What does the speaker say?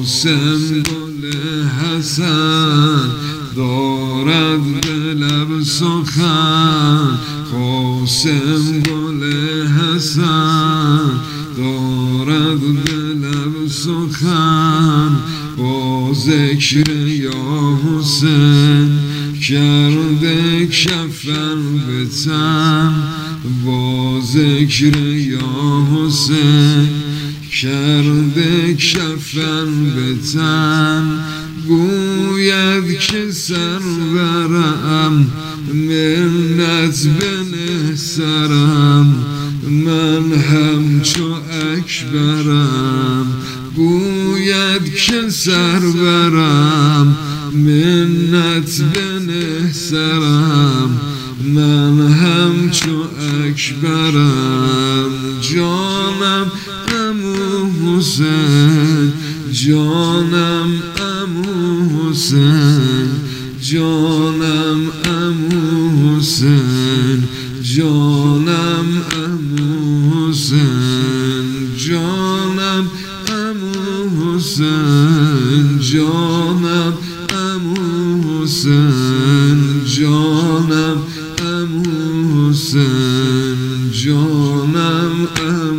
قاسم گل حسن دارد به لب سخن، قاسم گل حسن دارد به لب سخن. با ذکر یا حسین کرده کفن به تن، با ذکر یا حسین کرده کفن به تن. گوید که سرورم منت بنه سرم، من همچو اکبرم. گوید که سرورم منت بنه سرم، من همچو اکبرم. جانم عمو حسین، جانم عمو حسین، جانم عمو حسین، جانم عمو حسین، جانم عمو حسین، جانم عمو حسین، جانم عمو حسین، جانم عمو